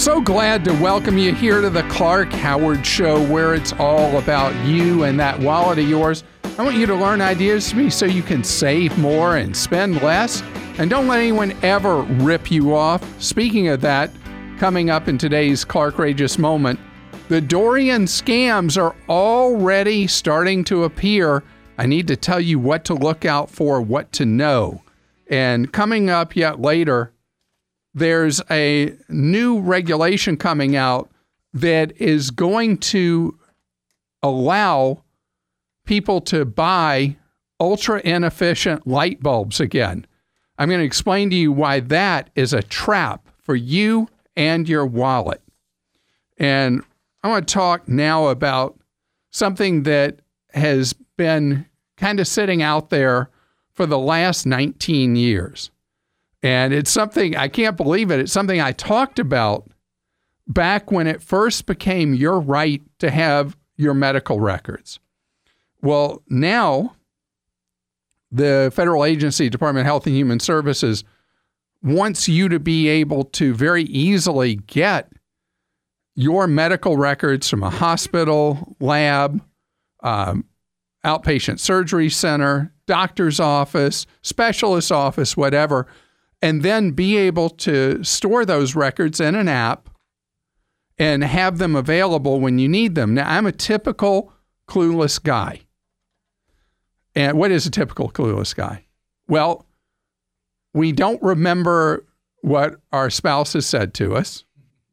So glad to welcome you here to the Clark Howard Show, where it's all about you and that wallet of yours. I want you to learn ideas from me so you can save more and spend less. And don't let anyone ever rip you off. Speaking of that, coming up in today's Clarkrageous Moment, the Dorian scams are already starting to appear. I need to tell you what to look out for, what to know. And coming up yet later, there's a new regulation coming out that is going to allow people to buy ultra inefficient light bulbs again. I'm going to explain to you why that is a trap for you and your wallet. And I want to talk now about something that has been kind of sitting out there for the last 19 years. And it's something, I can't believe it, it's something I talked about back when it first became your right to have your medical records. Well, now the federal agency, Department of Health and Human Services, wants you to be able to very easily get your medical records from a hospital, lab, outpatient surgery center, doctor's office, specialist office, whatever, and then be able to store those records in an app and have them available when you need them. Now, I'm a typical clueless guy. And what is a typical clueless guy? Well, we don't remember what our spouse has said to us.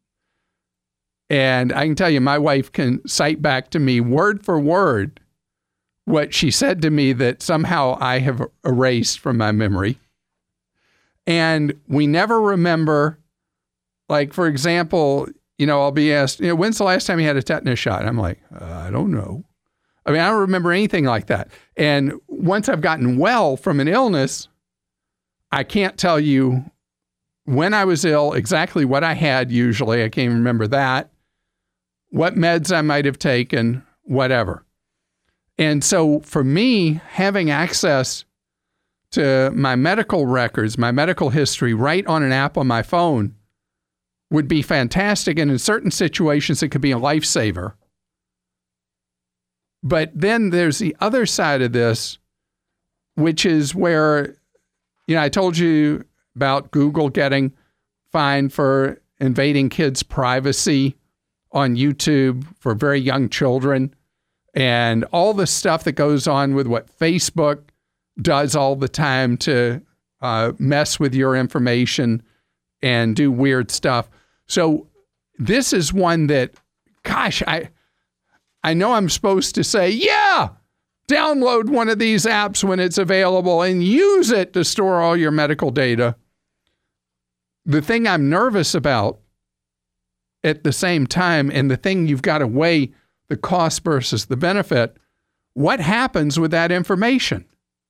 And I can tell you, my wife can cite back to me word for word what she said to me that somehow I have erased from my memory. And we never remember, like, for example, I'll be asked, when's the last time you had a tetanus shot? I'm like, I don't know. I mean, I don't remember anything like that. And once I've gotten well from an illness, I can't tell you when I was ill, exactly what I had usually. I can't even remember that, what meds I might have taken, whatever. And so for me, having access to my medical records, my medical history, right on an app on my phone would be fantastic. And in certain situations, it could be a lifesaver. But then there's the other side of this, which is where, I told you about Google getting fined for invading kids' privacy on YouTube for very young children, and all the stuff that goes on with what Facebook does all the time to mess with your information and do weird stuff. So this is one that, gosh, I know I'm supposed to say, yeah, download one of these apps when it's available and use it to store all your medical data. The thing I'm nervous about at the same time, and the thing you've got to weigh the cost versus the benefit, what happens with that information?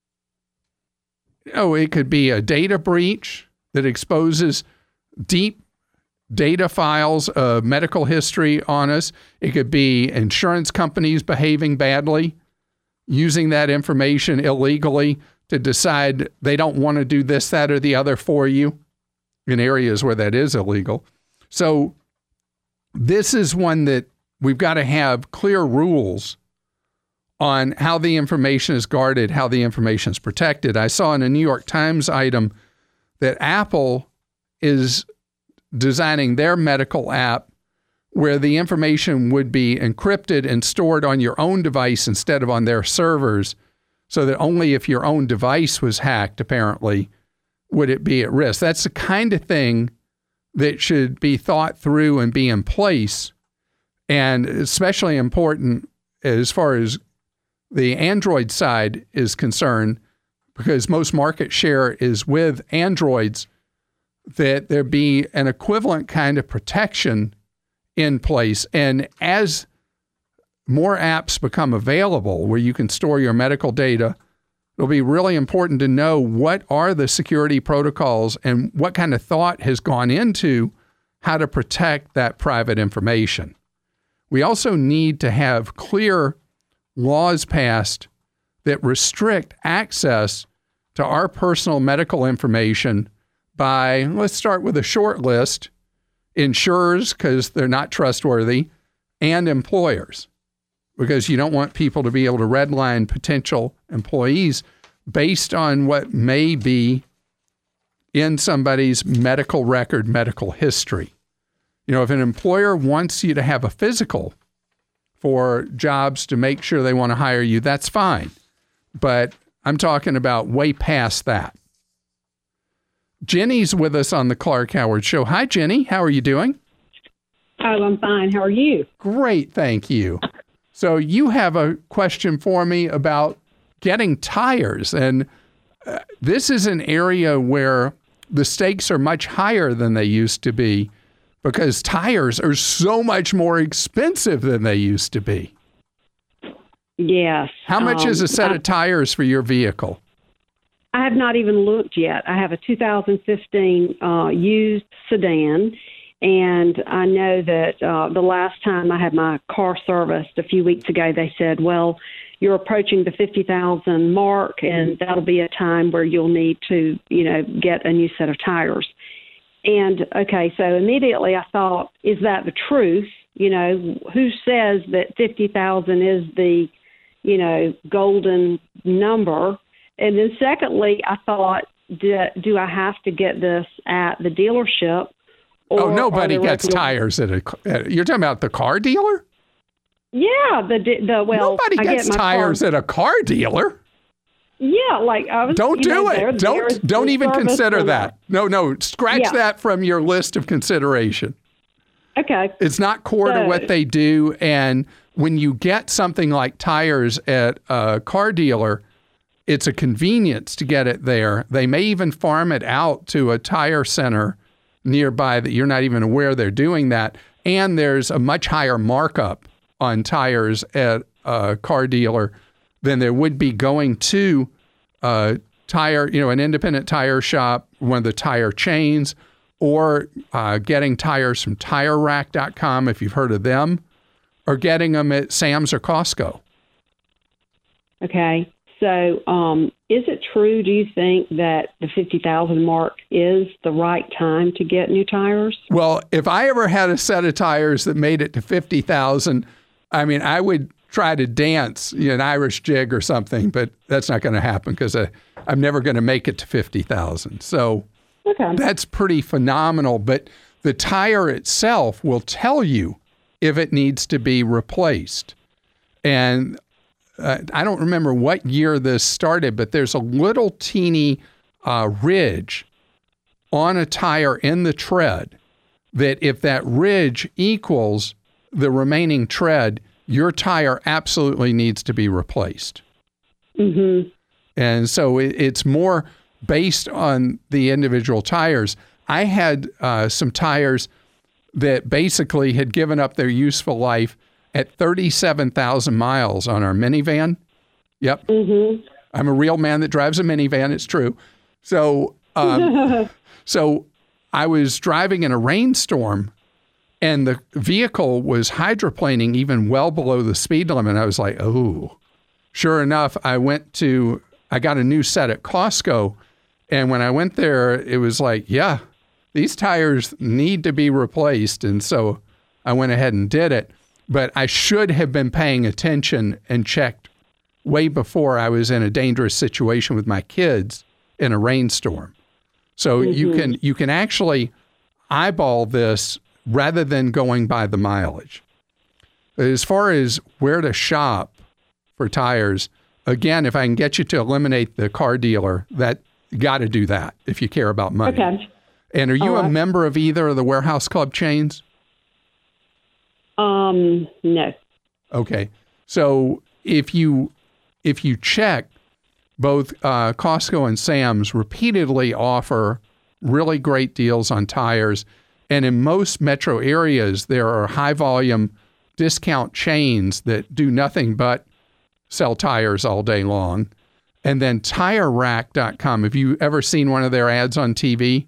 It could be a data breach that exposes deep data files of medical history on us. It could be insurance companies behaving badly, using that information illegally to decide they don't want to do this, that, or the other for you in areas where that is illegal. So this is one that we've got to have clear rules on how the information is guarded, how the information is protected. I saw in a New York Times item that Apple is designing their medical app where the information would be encrypted and stored on your own device instead of on their servers, so that only if your own device was hacked, apparently, would it be at risk. That's the kind of thing that should be thought through and be in place, and especially important as far as the Android side is concerned, because most market share is with Androids, that there be an equivalent kind of protection in place. And as more apps become available where you can store your medical data, it'll be really important to know what are the security protocols and what kind of thought has gone into how to protect that private information. We also need to have clear laws passed that restrict access to our personal medical information by, let's start with a short list. insurers because they're not trustworthy, and employers because you don't want people to be able to redline potential employees based on what may be in somebody's medical record, medical history. You know, if an employer wants you to have a physical for jobs to make sure they want to hire you, that's fine. But I'm talking about way past that. Jenny's with us on the Clark Howard Show. Hi, Jenny. How are you doing? Oh, I'm fine. How are you? Great, thank you. So you have a question for me about getting tires. And this is an area where the stakes are much higher than they used to be because tires are so much more expensive than they used to be. Yes. How much is a set of tires for your vehicle? I have not even looked yet. I have a 2015 used sedan, and I know that the last time I had my car serviced a few weeks ago, they said, well, you're approaching the 50,000 mark, and that'll be a time where you'll need to, get a new set of tires. And, okay, so immediately I thought, is that the truth? Who says that 50,000 is the, golden number? And then secondly, I thought, do I have to get this at the dealership? Or nobody gets tires at you're talking about the car dealer? Yeah, nobody gets tires at a car dealer. Yeah, like I was. Don't do it. Don't even consider that. No, scratch that from your list of consideration. Okay. It's not core to what they do, and when you get something like tires at a car dealer, it's a convenience to get it there. They may even farm it out to a tire center nearby that you're not even aware they're doing that. And there's a much higher markup on tires at a car dealer than there would be going to a tire, an independent tire shop, one of the tire chains, or getting tires from TireRack.com, if you've heard of them, or getting them at Sam's or Costco. Okay. So is it true, do you think, that the 50,000 mark is the right time to get new tires? Well, if I ever had a set of tires that made it to 50,000, I would try to dance an Irish jig or something, but that's not going to happen because I'm never going to make it to 50,000. So That's pretty phenomenal. But the tire itself will tell you if it needs to be replaced. And I don't remember what year this started, but there's a little teeny ridge on a tire in the tread that if that ridge equals the remaining tread, your tire absolutely needs to be replaced. Mm-hmm. And so it's more based on the individual tires. I had some tires that basically had given up their useful life at 37,000 miles on our minivan. Yep. Mm-hmm. I'm a real man that drives a minivan. It's true. So, so I was driving in a rainstorm and the vehicle was hydroplaning even well below the speed limit. I was like, oh, sure enough, I got a new set at Costco. And when I went there, it was like, yeah, these tires need to be replaced. And so I went ahead and did it. But I should have been paying attention and checked way before I was in a dangerous situation with my kids in a rainstorm. So you can actually eyeball this rather than going by the mileage. As far as where to shop for tires, again, if I can get you to eliminate the car dealer, that you got to do that if you care about money. Okay. And are you a member of either of the warehouse club chains? No. Okay. So if you check, both Costco and Sam's repeatedly offer really great deals on tires. And in most metro areas, there are high volume discount chains that do nothing but sell tires all day long. And then TireRack.com. Have you ever seen one of their ads on TV?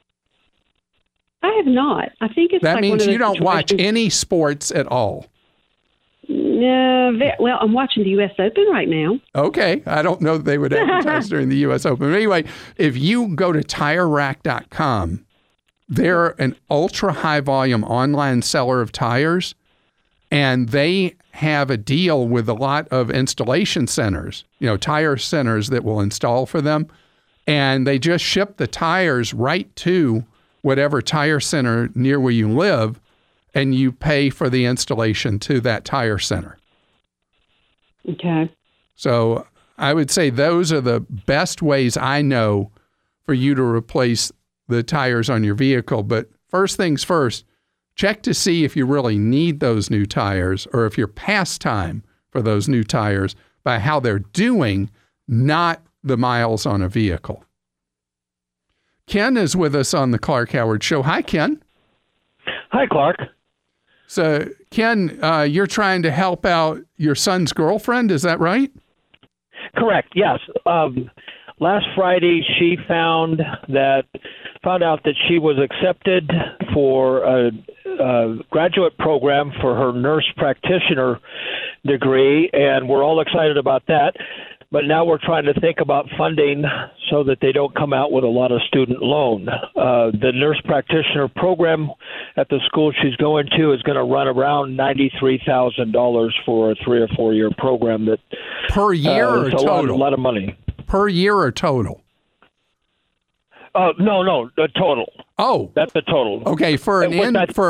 I have not. I think it's that like means one of you don't watch any sports at all. No, well, I'm watching the U.S. Open right now. Okay. I don't know that they would advertise during the U.S. Open. But anyway, if you go to TireRack.com, They're an ultra high volume online seller of tires, and they have a deal with a lot of installation centers, tire centers that will install for them. And they just ship the tires right to whatever tire center near where you live, and you pay for the installation to that tire center. Okay. So I would say those are the best ways I know for you to replace the tires on your vehicle. But first things first, check to see if you really need those new tires or if you're past time for those new tires by how they're doing, not the miles on a vehicle. Ken is with us on the Clark Howard Show. Hi, Ken. Hi, Clark. So, Ken, you're trying to help out your son's girlfriend, is that right? Correct, yes. Last Friday, she found out that she was accepted for a graduate program for her nurse practitioner degree, and we're all excited about that. But now we're trying to think about funding so that they don't come out with a lot of student loan. The nurse practitioner program at the school she's going to is going to run around $93,000 for a 3 or 4 year program. That per year or total? A lot of money. Per year or total? No, the total. Oh, that's the total. Okay, for an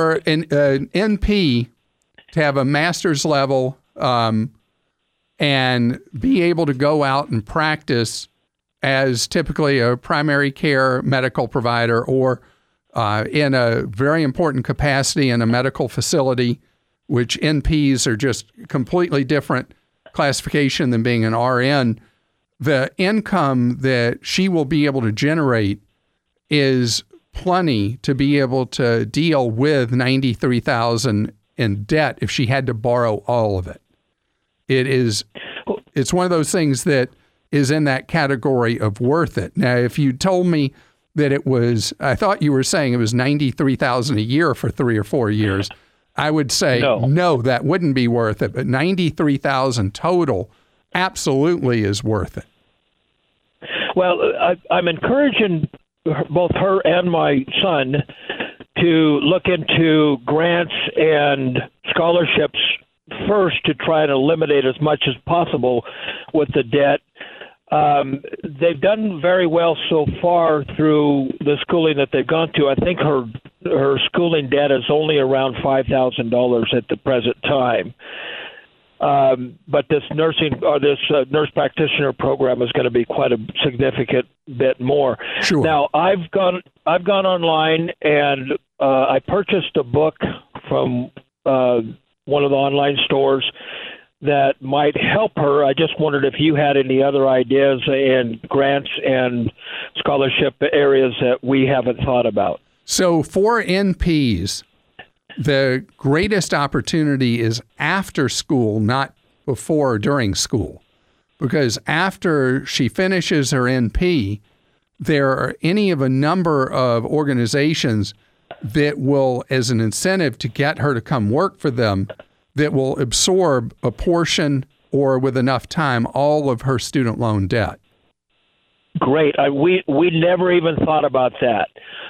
NP to have a master's level. And be able to go out and practice as typically a primary care medical provider or in a very important capacity in a medical facility, which NPs are just completely different classification than being an RN. The income that she will be able to generate is plenty to be able to deal with $93,000 in debt if she had to borrow all of it. It's one of those things that is in that category of worth it. Now, if you told me that I thought you were saying it was $93,000 a year for 3 or 4 years, I would say, no, that wouldn't be worth it. But $93,000 total absolutely is worth it. Well, I'm encouraging both her and my son to look into grants and scholarships first to try to eliminate as much as possible with the debt. They've done very well so far through the schooling that they've gone to. I think her schooling debt is only around $5,000 at the present time. But this nurse practitioner program is going to be quite a significant bit more. Sure. Now, I've gone online and I purchased a book from one of the online stores that might help her. I just wondered if you had any other ideas and grants and scholarship areas that we haven't thought about. So for NPs, the greatest opportunity is after school, not before or during school. Because after she finishes her NP, there are any of a number of organizations that will, as an incentive to get her to come work for them, that will absorb a portion or with enough time, all of her student loan debt. Great. We never even thought about that.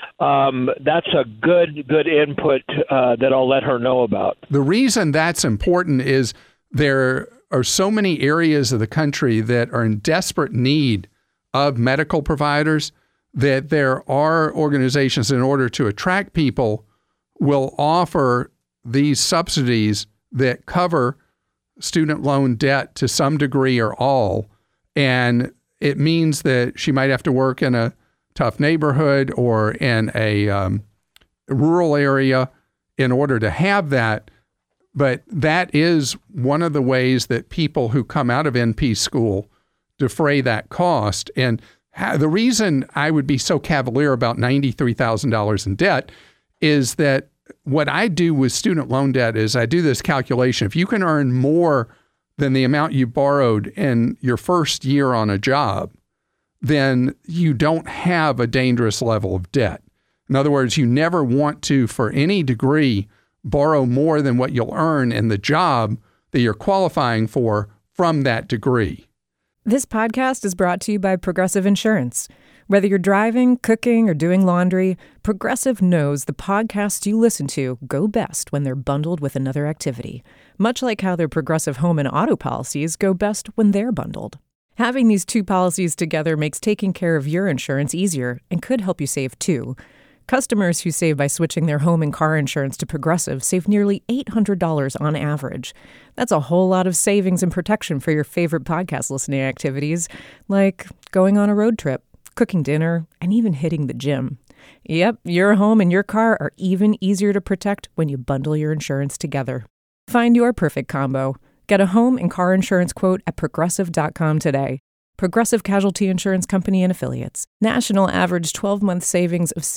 That's a good input that I'll let her know about. The reason that's important is there are so many areas of the country that are in desperate need of medical providers that there are organizations, in order to attract people, will offer these subsidies that cover student loan debt to some degree or all. And it means that she might have to work in a tough neighborhood or in a rural area in order to have that. But that is one of the ways that people who come out of NP school defray that cost. And the reason I would be so cavalier about $93,000 in debt is that what I do with student loan debt is I do this calculation. If you can earn more than the amount you borrowed in your first year on a job, then you don't have a dangerous level of debt. In other words, you never want to, for any degree, borrow more than what you'll earn in the job that you're qualifying for from that degree. This podcast is brought to you by Progressive Insurance. Whether you're driving, cooking, or doing laundry, Progressive knows the podcasts you listen to go best when they're bundled with another activity, much like how their Progressive home and auto policies go best when they're bundled. Having these two policies together makes taking care of your insurance easier and could help you save too. Customers who save by switching their home and car insurance to Progressive save nearly $800 on average. That's a whole lot of savings and protection for your favorite podcast listening activities, like going on a road trip, cooking dinner, and even hitting the gym. Yep, your home and your car are even easier to protect when you bundle your insurance together. Find your perfect combo. Get a home and car insurance quote at Progressive.com today. Progressive Casualty Insurance Company and Affiliates. National average 12-month savings of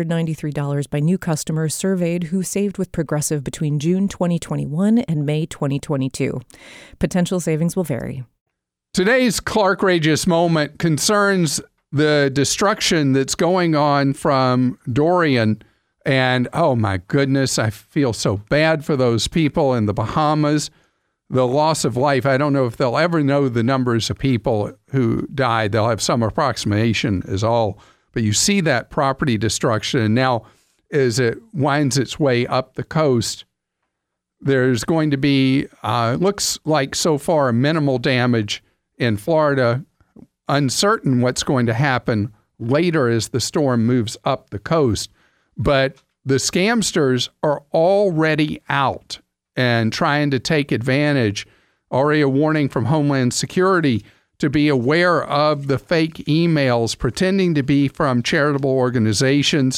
$793 by new customers surveyed who saved with Progressive between June 2021 and May 2022. Potential savings will vary. Today's Clarkrageous moment concerns the destruction that's going on from Dorian. And oh my goodness, I feel so bad for those people in the Bahamas. The loss of life, I don't know if they'll ever know the numbers of people who died. They'll have some approximation is all. But you see that property destruction. And now as it winds its way up the coast, there's going to be, looks like so far, minimal damage in Florida. Uncertain what's going to happen later as the storm moves up the coast. But the scamsters are already out and trying to take advantage. Already a warning from Homeland Security to be aware of the fake emails pretending to be from charitable organizations.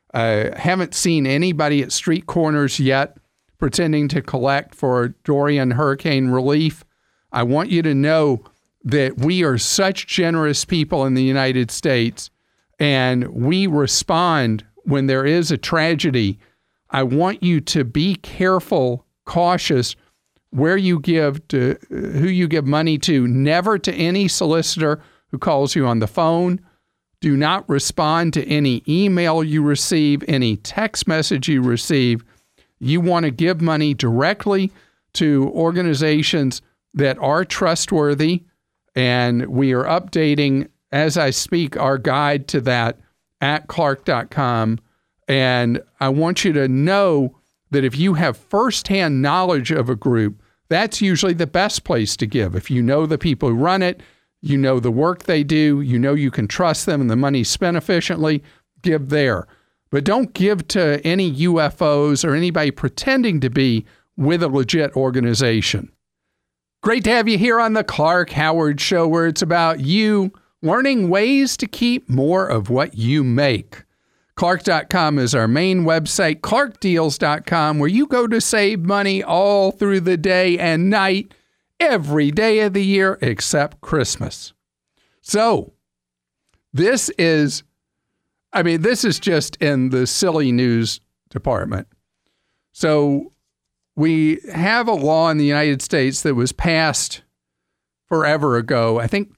Haven't seen anybody at street corners yet pretending to collect for Dorian hurricane relief. I want you to know that we are such generous people in the United States, and we respond when there is a tragedy. I want you to be careful, cautious where you give to, who you give money to. Never to any solicitor who calls you on the phone. Do not respond to any email you receive, any text message you receive. You want to give money directly to organizations that are trustworthy. And we are updating, as I speak, our guide to that at Clark.com. And I want you to know that if you have firsthand knowledge of a group, that's usually the best place to give. If you know the people who run it, you know the work they do, you know you can trust them and the money's spent efficiently, give there. But don't give to any UFOs or anybody pretending to be with a legit organization. Great to have you here on the Clark Howard Show, where it's about you learning ways to keep more of what you make. Clark.com is our main website, ClarkDeals.com, where you go to save money all through the day and night, every day of the year except Christmas. So this is just in the silly news department. So we have a law in the United States that was passed forever ago, I think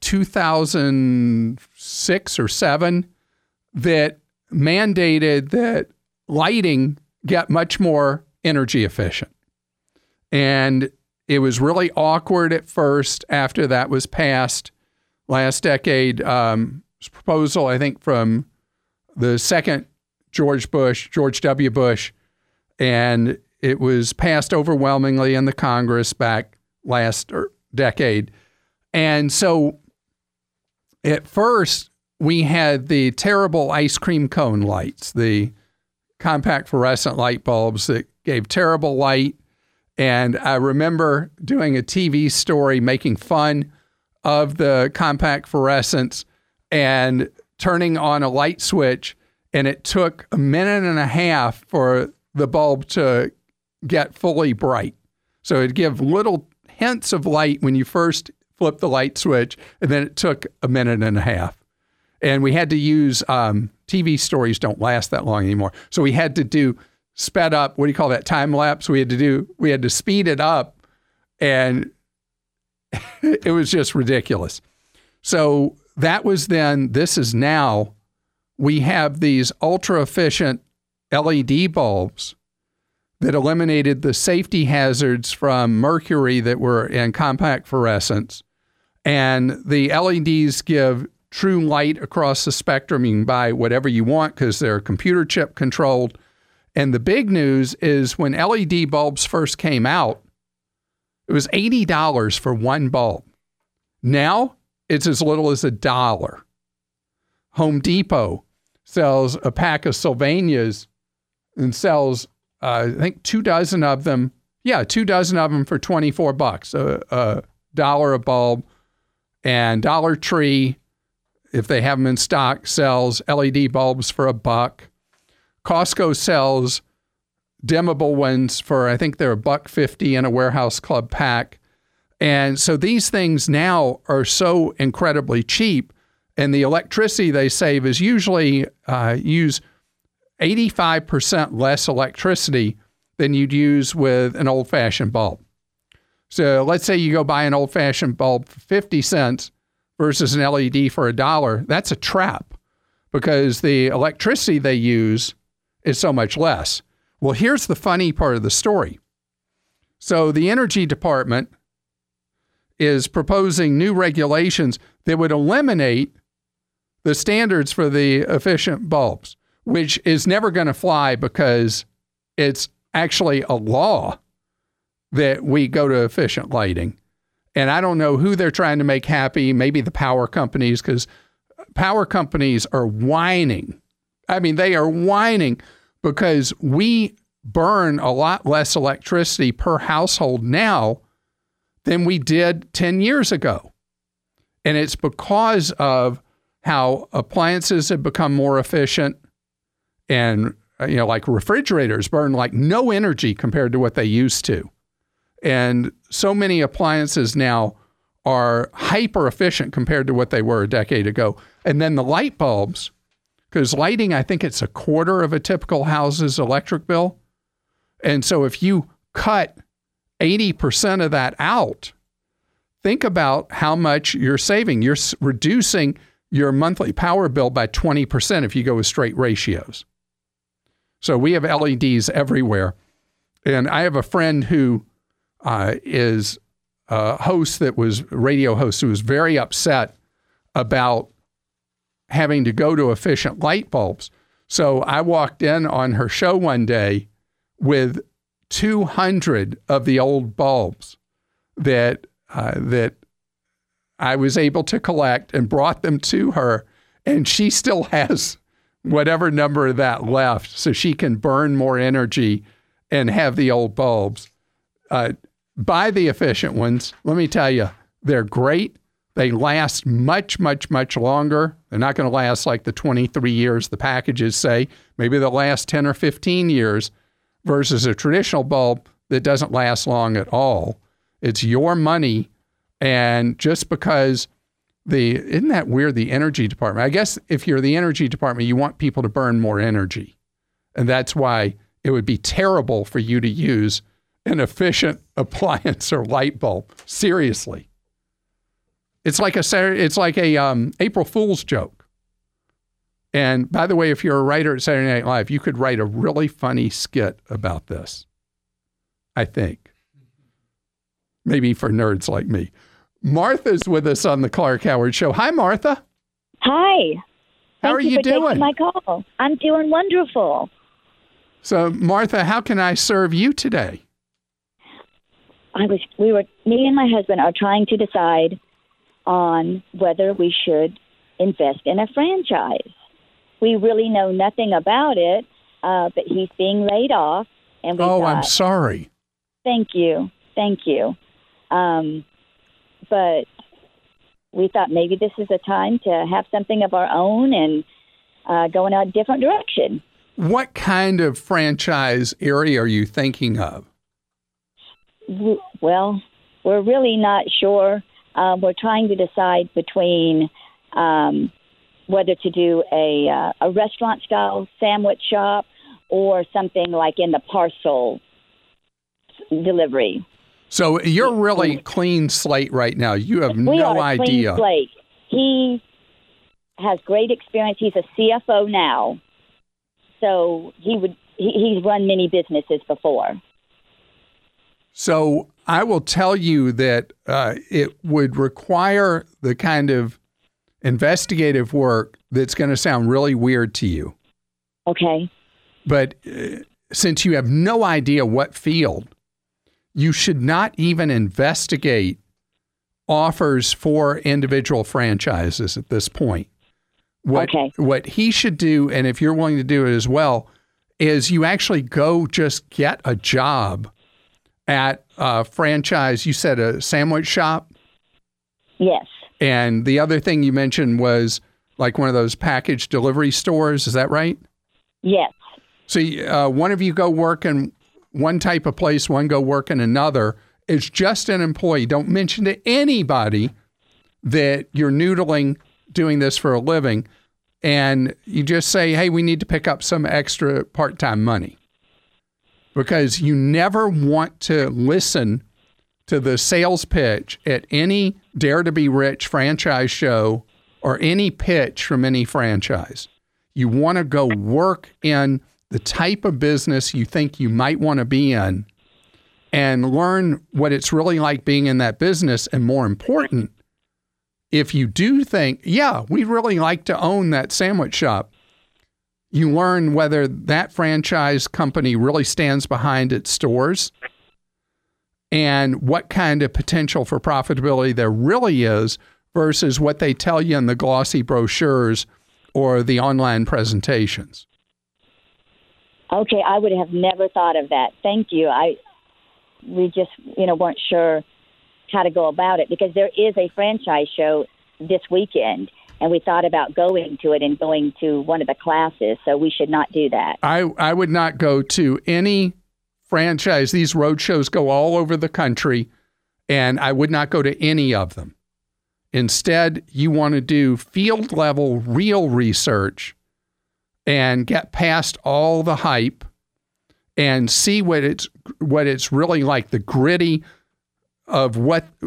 2006 or 7, that mandated that lighting get much more energy efficient. And it was really awkward at first after that was passed last decade. Proposal, I think, from the second George W. Bush, and it was passed overwhelmingly in the Congress back last decade. And so at first, we had the terrible ice cream cone lights, the compact fluorescent light bulbs that gave terrible light. And I remember doing a TV story making fun of the compact fluorescents and turning on a light switch, and it took a minute and a half for the bulb to get fully bright. So it'd give little hints of light when you first flip the light switch, and then it took a minute and a half. And we had to use, TV stories don't last that long anymore. So we had to do sped up, what do you call that, time lapse? We had to speed it up, and it was just ridiculous. So that was then. This is now. We have these ultra efficient LED bulbs that eliminated the safety hazards from mercury that were in compact fluorescents. And the LEDs give true light across the spectrum. You can buy whatever you want because they're computer chip controlled. And the big news is when LED bulbs first came out, it was $80 for one bulb. Now it's as little as $1. Home Depot sells a pack of Sylvanias and sells, I think, 2 dozen of them. Yeah, 2 dozen of them for $24, a dollar a bulb. And Dollar Tree, if they have them in stock, sells LED bulbs for $1. Costco sells dimmable ones for, I think they're $1.50 in a Warehouse Club pack. And so these things now are so incredibly cheap, and the electricity they save is usually use 85% less electricity than you'd use with an old-fashioned bulb. So let's say you go buy an old-fashioned bulb for 50 cents versus an LED for $1. That's a trap because the electricity they use is so much less. Well, here's the funny part of the story. So the Energy Department is proposing new regulations that would eliminate the standards for the efficient bulbs, which is never going to fly because it's actually a law that we go to efficient lighting. And I don't know who they're trying to make happy, maybe the power companies, because power companies are whining. I mean, they are whining because we burn a lot less electricity per household now than we did 10 years ago. And it's because of how appliances have become more efficient, and like refrigerators burn like no energy compared to what they used to. And so many appliances now are hyper efficient compared to what they were a decade ago. And then the light bulbs, because lighting, I think it's 1/4 of a typical house's electric bill. And so if you cut 80% of that out, think about how much you're saving. You're reducing your monthly power bill by 20% if you go with straight ratios. So we have LEDs everywhere. And I have a friend who is a host that was radio host who was very upset about having to go to efficient light bulbs. So I walked in on her show one day with 200 of the old bulbs that I was able to collect and brought them to her. And she still has whatever number of that left so she can burn more energy and have the old bulbs. Buy the efficient ones. Let me tell you, they're great. They last much, much, much longer. They're not going to last like the 23 years the packages say. Maybe they'll last 10 or 15 years versus a traditional bulb that doesn't last long at all. It's your money. And just because isn't that weird, the Energy Department? I guess if you're the Energy Department, you want people to burn more energy. And that's why it would be terrible for you to use an efficient appliance or light bulb. Seriously. It's like a April Fool's joke. And by the way, if you're a writer at Saturday Night Live, you could write a really funny skit about this, I think. Maybe for nerds like me. Martha's with us on the Clark Howard Show. Hi, Martha. Hi. How are you doing? Taking my call. I'm doing wonderful. So, Martha, how can I serve you today? Me and my husband are trying to decide on whether we should invest in a franchise. We really know nothing about it, but he's being laid off. And I'm sorry. Thank you. But we thought maybe this is a time to have something of our own and go in a different direction. What kind of franchise area are you thinking of? Well, we're really not sure. We're trying to decide between whether to do a restaurant-style sandwich shop or something like in the parcel delivery. So you're really clean slate right now. You have no idea. Clean slate. He has great experience. He's a CFO now, so he's run many businesses before. So I will tell you that it would require the kind of investigative work that's going to sound really weird to you. Okay. But since you have no idea what field, you should not even investigate offers for individual franchises at this point. What he should do, and if you're willing to do it as well, is you actually go just get a job at a franchise. You said a sandwich shop? Yes. And the other thing you mentioned was like one of those package delivery stores. Is that right? Yes. So one of you go work in one type of place, one go work in another. It's just an employee. Don't mention to anybody that you're noodling doing this for a living. And you just say, hey, we need to pick up some extra part-time money. Because you never want to listen to the sales pitch at any Dare to Be Rich franchise show or any pitch from any franchise. You want to go work in the type of business you think you might want to be in and learn what it's really like being in that business. And more important, if you do think, yeah, we'd really like to own that sandwich shop, you learn whether that franchise company really stands behind its stores and what kind of potential for profitability there really is versus what they tell you in the glossy brochures or the online presentations. Okay, I would have never thought of that. Thank you. We just, weren't sure how to go about it because there is a franchise show this weekend, and we thought about going to it and going to one of the classes, so we should not do that. I would not go to any franchise. These road shows go all over the country, and I would not go to any of them. Instead, you want to do field level, real research and get past all the hype and see what it's really like, the grit of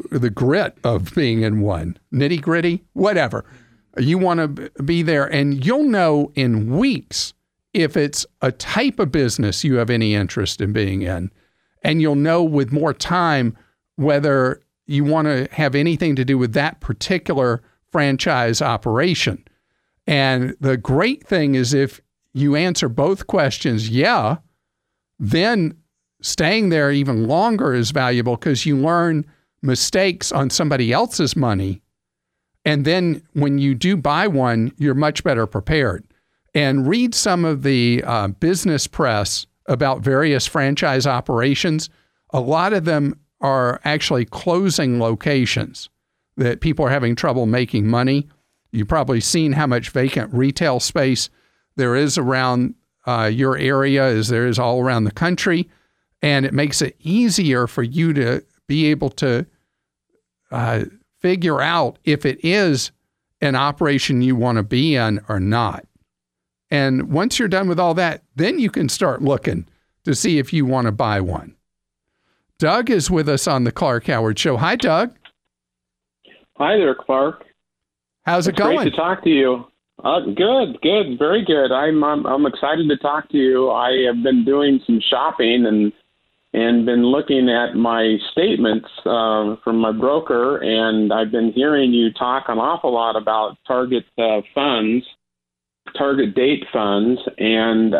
being in one, nitty gritty, whatever. You want to be there, and you'll know in weeks if it's a type of business you have any interest in being in, and you'll know with more time whether you want to have anything to do with that particular franchise operation. And the great thing is if you answer both questions, yeah, then staying there even longer is valuable because you learn mistakes on somebody else's money. And then when you do buy one, you're much better prepared. And read some of the business press about various franchise operations. A lot of them are actually closing locations that people are having trouble making money. You've probably seen how much vacant retail space there is around your area as there is all around the country. And it makes it easier for you to be able to figure out if it is an operation you want to be in or not. And once you're done with all that, then you can start looking to see if you want to buy one. Doug is with us on the Clark Howard Show. Hi, Doug. Hi there, Clark. How's it going? Great to talk to you. Good, very good. I'm excited to talk to you. I have been doing some shopping and been looking at my statements from my broker, and I've been hearing you talk an awful lot about target funds, target date funds, and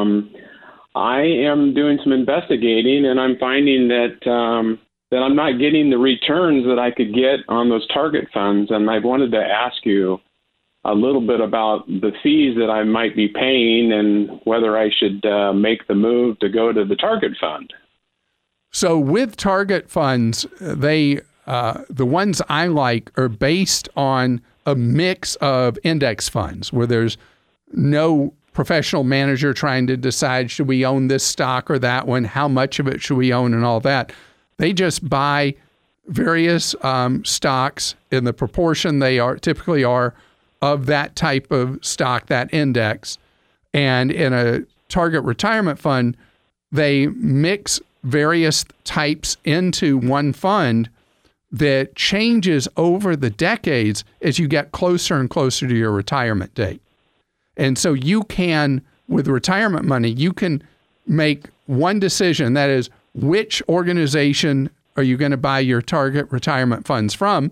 I am doing some investigating, and I'm finding that I'm not getting the returns that I could get on those target funds, and I wanted to ask you a little bit about the fees that I might be paying and whether I should make the move to go to the target fund. So with target funds, the ones I like are based on a mix of index funds where there's no professional manager trying to decide, should we own this stock or that one? How much of it should we own and all that? They just buy various stocks in the proportion they typically are of that type of stock, that index. And in a target retirement fund, they mix various types into one fund that changes over the decades as you get closer and closer to your retirement date. And so you can, with retirement money, you can make one decision, that is, which organization are you going to buy your target retirement funds from?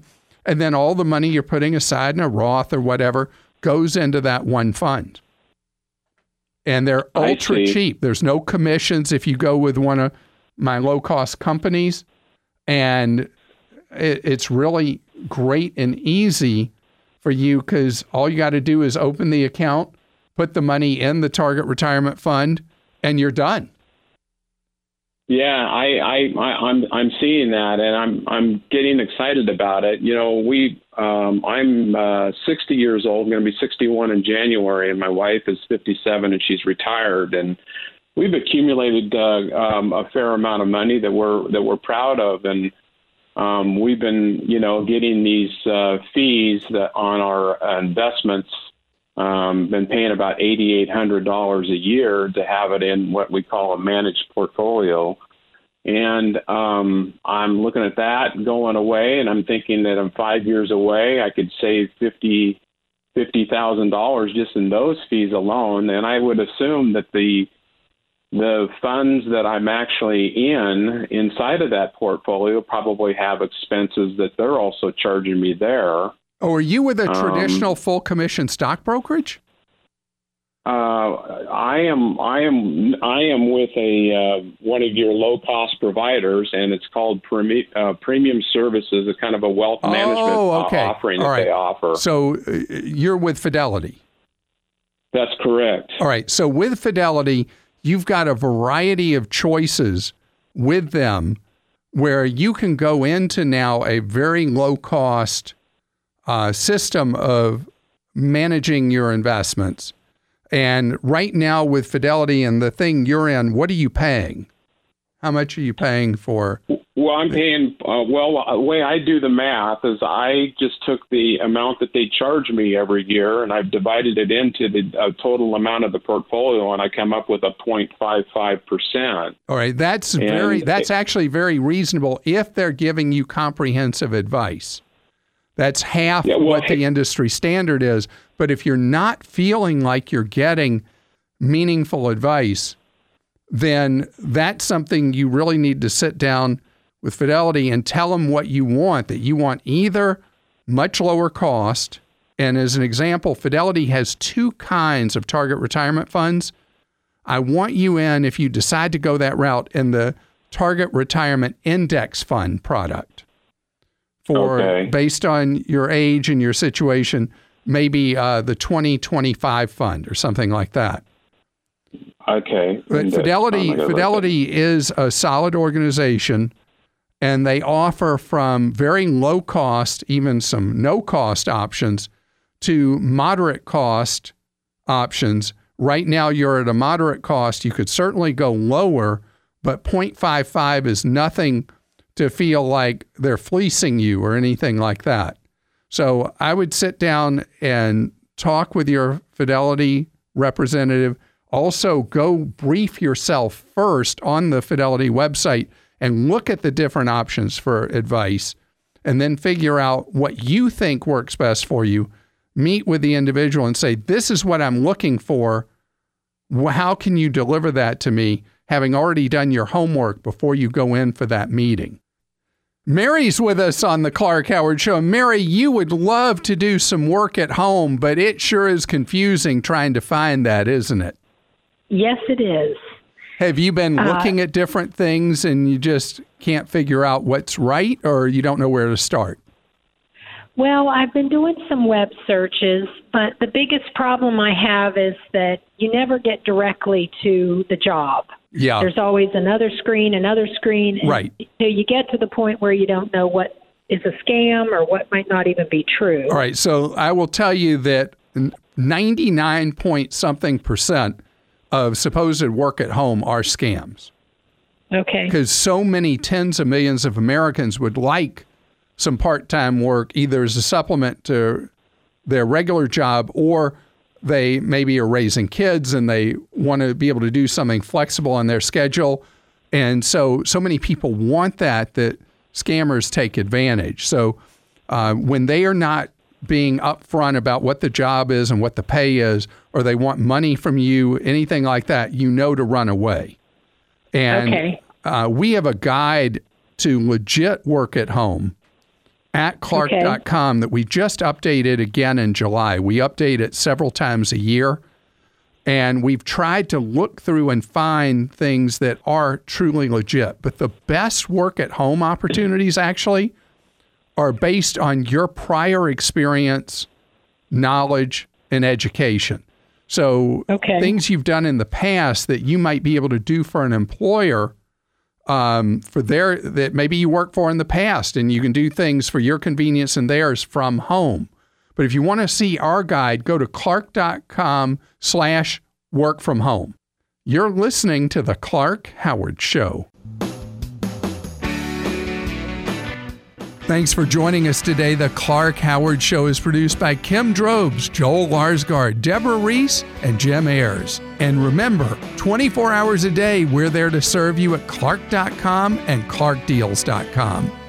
And then all the money you're putting aside in a Roth or whatever goes into that one fund. And they're ultra cheap. There's no commissions if you go with one of my low-cost companies. And it's really great and easy for you because all you got to do is open the account, put the money in the Target Retirement Fund, and you're done. Yeah, I'm seeing that, and I'm getting excited about it. You know, I'm 60 years old, going to be 61 in January, and my wife is 57, and she's retired, and we've accumulated a fair amount of money that we're proud of, and we've been, getting these fees that on our investments. Been paying about $8,800 a year to have it in what we call a managed portfolio. And I'm looking at that going away, and I'm thinking that in 5 years away, I could save $50,000 just in those fees alone. And I would assume that the funds that I'm actually inside of that portfolio probably have expenses that they're also charging me there. Oh, are you with a traditional full commission stock brokerage? I am with one of your low cost providers, and it's called Premium Services. It's kind of a wealth management offering that they offer. So you're with Fidelity. That's correct. All right. So with Fidelity, you've got a variety of choices with them where you can go into now a very low cost system of managing your investments. And right now with Fidelity and the thing you're in, what are you paying? How much are you paying for? Well, I'm paying, the way I do the math is I just took the amount that they charge me every year and I've divided it into the total amount of the portfolio, and I come up with a 0.55%. All right. That's actually very reasonable if they're giving you comprehensive advice. That's half what the industry standard is. But if you're not feeling like you're getting meaningful advice, then that's something you really need to sit down with Fidelity and tell them what you want, that you want either much lower cost. And as an example, Fidelity has two kinds of target retirement funds. I want you in, if you decide to go that route, in the Target Retirement Index Fund product. Based on your age and your situation, maybe the 2025 fund or something like that. Okay. But Fidelity is a solid organization, and they offer from very low cost, even some no cost options, to moderate cost options. Right now, you're at a moderate cost. You could certainly go lower, but 0.55 is nothing to feel like they're fleecing you or anything like that. So I would sit down and talk with your Fidelity representative. Also, go brief yourself first on the Fidelity website and look at the different options for advice, and then figure out what you think works best for you. Meet with the individual and say, this is what I'm looking for. How can you deliver that to me, having already done your homework before you go in for that meeting? Mary's with us on the Clark Howard Show. Mary, you would love to do some work at home, but it sure is confusing trying to find that, isn't it? Yes, it is. Have you been looking at different things and you just can't figure out what's right, or you don't know where to start? Well, I've been doing some web searches, but the biggest problem I have is that you never get directly to the job. Yeah. There's always another screen. Right. So you get to the point where you don't know what is a scam or what might not even be true. All right. So I will tell you that 99% of supposed work at home are scams. Okay. Because so many tens of millions of Americans would like some part-time work, either as a supplement to their regular job, or they maybe are raising kids and they want to be able to do something flexible on their schedule. And so many people want that scammers take advantage. So when they are not being upfront about what the job is and what the pay is, or they want money from you, anything like that, you know to run away. And we have a guide to legit work at home at Clark.com that we just updated again in July. We update it several times a year. And we've tried to look through and find things that are truly legit. But the best work at home opportunities actually are based on your prior experience, knowledge, and education. So things you've done in the past that you might be able to do for an employer that maybe you worked for in the past, and you can do things for your convenience and theirs from home. But if you want to see our guide, go to Clark.com/work from home. You're listening to The Clark Howard Show. Thanks for joining us today. The Clark Howard Show is produced by Kim Drobes, Joel Larsgaard, Deborah Reese, and Jim Ayers. And remember, 24 hours a day, we're there to serve you at Clark.com and ClarkDeals.com.